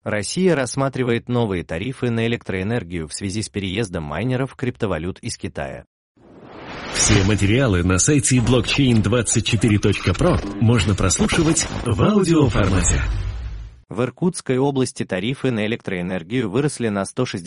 Россия рассматривает новые тарифы на электроэнергию в связи с переездом майнеров криптовалют из Китая. Все материалы на сайте blockchain24.pro можно прослушивать в аудиоформате. В Иркутской области тарифы на электроэнергию выросли на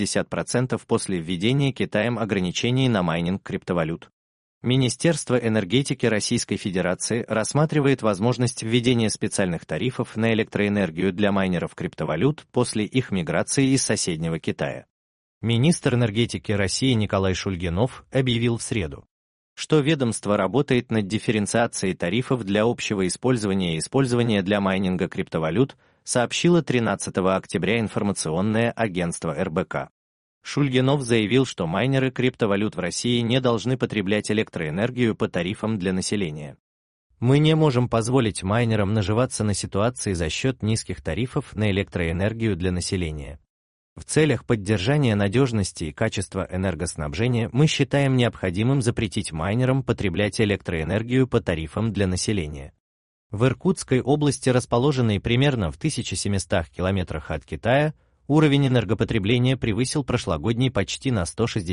160% после введения Китаем ограничений на майнинг криптовалют. Министерство энергетики Российской Федерации рассматривает возможность введения специальных тарифов на электроэнергию для майнеров криптовалют после их миграции из соседнего Китая. Министр энергетики России Николай Шульгинов объявил в среду, что ведомство работает над дифференциацией тарифов для общего использования и использования для майнинга криптовалют, сообщило 13 октября информационное агентство РБК. Шульгинов заявил, что майнеры криптовалют в России не должны потреблять электроэнергию по тарифам для населения. Мы не можем позволить майнерам наживаться на ситуации за счет низких тарифов на электроэнергию для населения. В целях поддержания надежности и качества энергоснабжения мы считаем необходимым запретить майнерам потреблять электроэнергию по тарифам для населения. В Иркутской области, расположенной примерно в 1700 километрах от Китая, уровень энергопотребления превысил прошлогодний почти на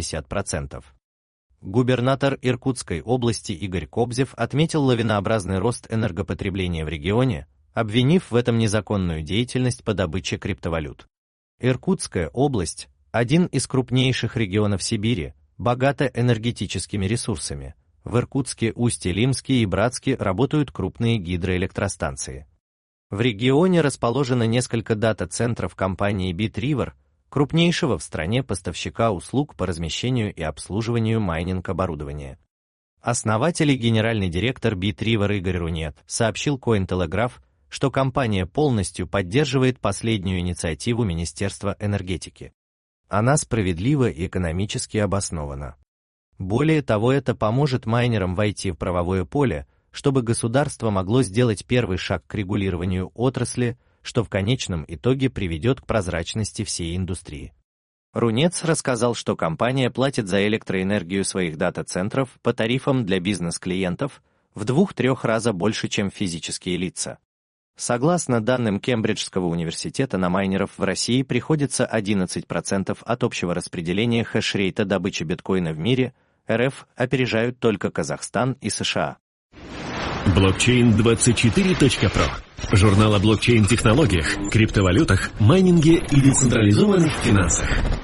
160%. Губернатор Иркутской области Игорь Кобзев отметил лавинообразный рост энергопотребления в регионе, обвинив в этом незаконную деятельность по добыче криптовалют. Иркутская область – один из крупнейших регионов Сибири, богата энергетическими ресурсами. В Иркутске, Усть-Илимске и Братске работают крупные гидроэлектростанции. В регионе расположено несколько дата-центров компании BitRiver, крупнейшего в стране поставщика услуг по размещению и обслуживанию майнинг-оборудования. Основатель и генеральный директор BitRiver Игорь Рунет сообщил Cointelegraph, что компания полностью поддерживает последнюю инициативу Министерства энергетики. Она справедлива и экономически обоснована. Более того, это поможет майнерам войти в правовое поле, чтобы государство могло сделать первый шаг к регулированию отрасли, что в конечном итоге приведет к прозрачности всей индустрии. Рунец рассказал, что компания платит за электроэнергию своих дата-центров по тарифам для бизнес-клиентов в 2-3 раза больше, чем физические лица. Согласно данным Кембриджского университета, на майнеров в России приходится 11% от общего распределения хэшрейта добычи биткоина в мире, РФ опережают только Казахстан и США. Blockchain24.pro. Журнал о блокчейн-технологиях, криптовалютах, майнинге и децентрализованных финансах.